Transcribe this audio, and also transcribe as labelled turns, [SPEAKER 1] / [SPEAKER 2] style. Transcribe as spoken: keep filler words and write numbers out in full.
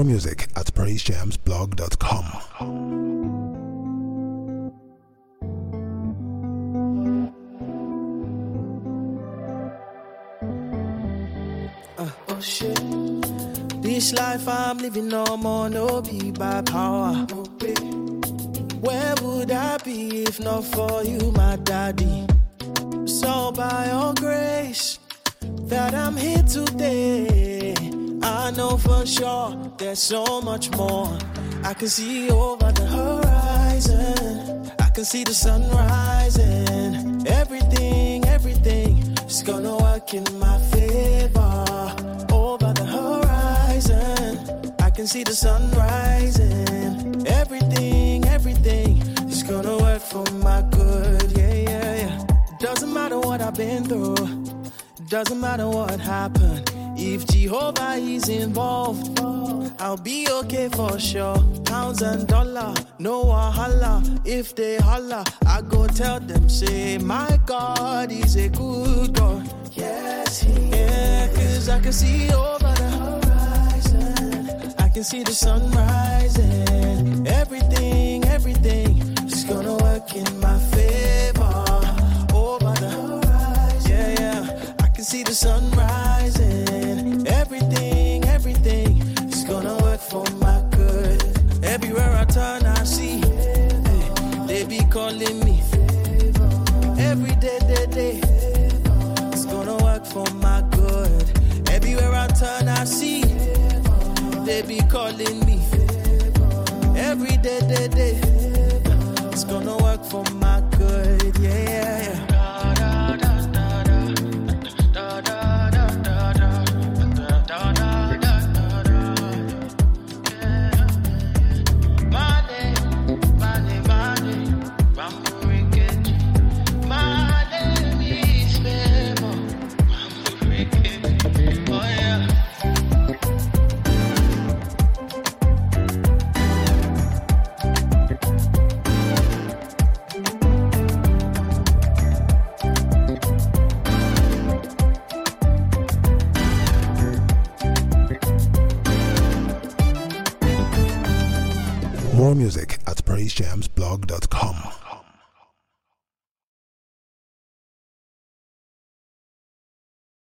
[SPEAKER 1] More music at praise jams blog dot com.
[SPEAKER 2] Uh, oh shit. This life I'm living no more, no be by power. Where would I be if not for you, my daddy? So by your grace that I'm here today, I know for sure there's so much more. I can see over the horizon, I can see the sun rising. Everything, everything is gonna work in my favor. Over the horizon, I can see the sun rising. Everything, everything is gonna work for my good. Yeah, yeah, yeah. Doesn't matter what I've been through, doesn't matter what happened. If Jehovah is involved, I'll be okay for sure. Pounds and dollar, no wahala. If they holla, I go tell them, say, my God is a good God. Yes, he is. Yeah, cause I can see over the horizon, I can see the sun rising. Everything, everything is gonna work in my favor. Over the horizon, yeah, yeah, I can see the sun rising. Everything, everything is gonna work for my good. Everywhere I turn, I see hey, they be calling me. Every day, day, day, it's gonna work for my good. Everywhere I turn, I see they be calling me. Every day, day, day, it's gonna work for my good. Yeah, yeah, yeah.
[SPEAKER 1] More music at praise jams blog dot com.